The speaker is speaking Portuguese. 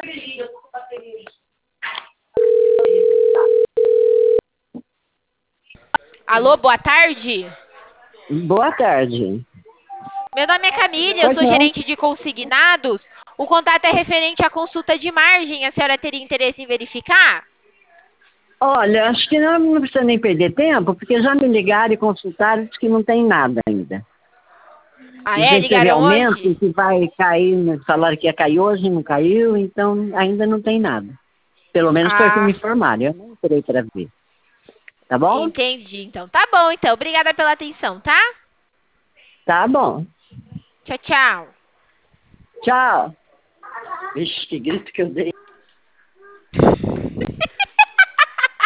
Alô, boa tarde. Boa tarde. Meu nome é Camille, eu Pois sou não. gerente de consignados. O contato é referente à consulta de margem. A senhora teria interesse em verificar? Olha, acho que não precisa nem perder tempo, porque já me ligaram e consultaram, diz que não tem nada ainda. Ah, Já é? teve Ligaram aumento, hoje? que vai cair, falaram que ia cair hoje, não caiu, então ainda não tem nada. Pelo menos foi o que me Ah, informaram, eu não entrei para ver. Tá bom? entendi. Então, tá bom, então. Obrigada pela atenção, tá? Tá bom. Tchau, tchau. Tchau. Vixe, que grito que eu dei.